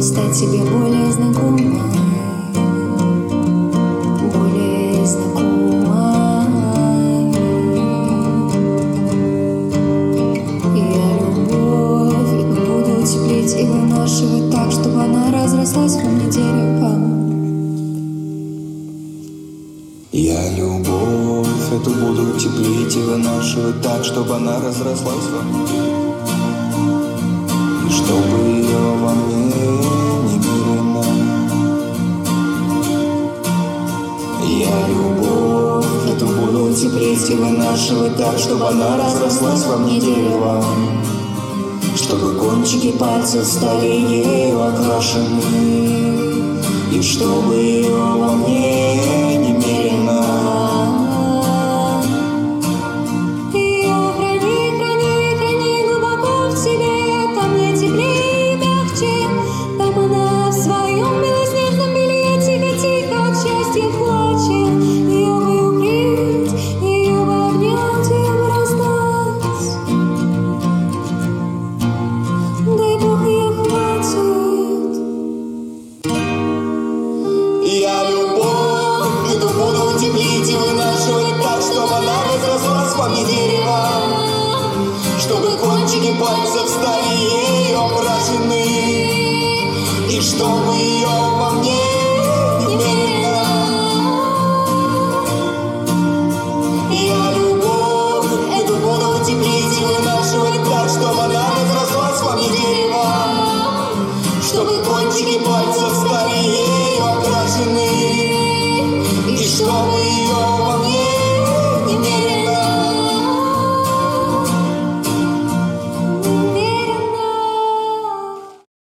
стать тебе более знакомой, более знакомой. Я любовь, и буду теплить и вынашивать так, чтобы она разрослась во мне деревом. Я любовь эту буду теплить и вынашивать так, чтобы она разрослась во мне, и чтобы ее во мне немерено. Я любовь эту буду теплить и вынашивать так, чтобы она разрослась во мне деревом, чтобы кончики пальцев стали ею окрашены, и чтобы ее во мне немерено. Ее храни, храни, храни глубоко в себе, там ей теплее и мягче, там она в своем белоснежном белье тихо-тихо от счастья плачет. Ее бы укрыть, ее бы обнять, ее бы раздать. Дай Бог, ее хватит. Я любовь эту буду теплить и вынашивать так, чтобы она разрослась во мне деревом, чтобы кончики пальцев стали ею окрашены, и чтобы ее во мне немерено. Я любовь эту буду теплить и вынашивать так, чтобы она разрослась во мне деревом, чтобы кончики пальцев стали ею